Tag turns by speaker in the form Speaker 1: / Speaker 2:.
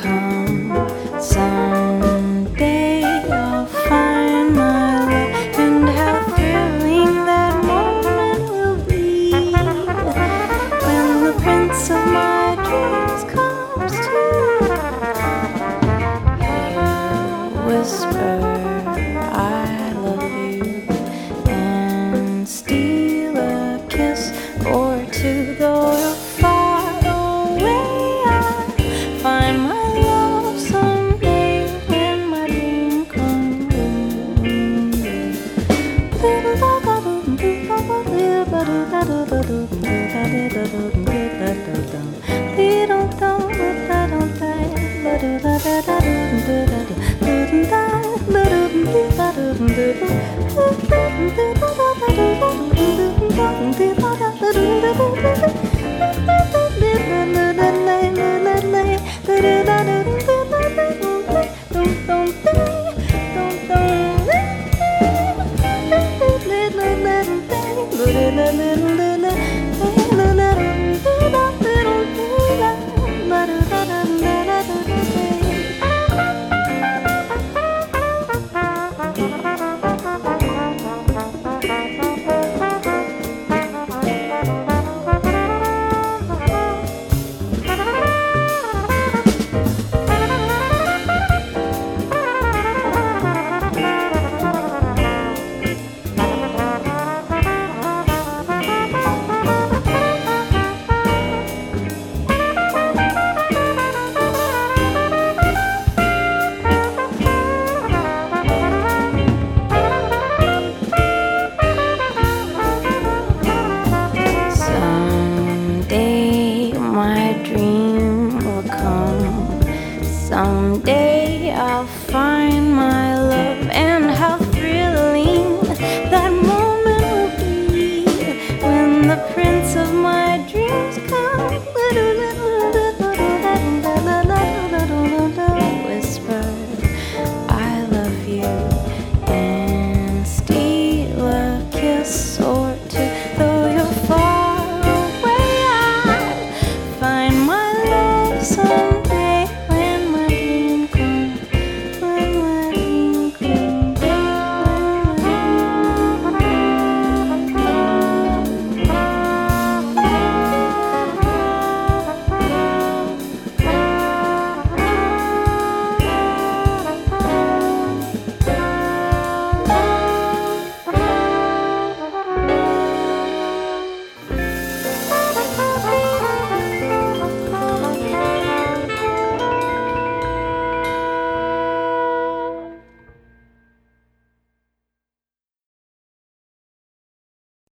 Speaker 1: come. Someday I'll find my love, and how thrilling that moment will be when the prince of my dreams comes to hear whisper I love you and steal a kiss or two. Though you're far away, I'll find my love someday when my dream comes. Someday my dream will come. Someday I'll find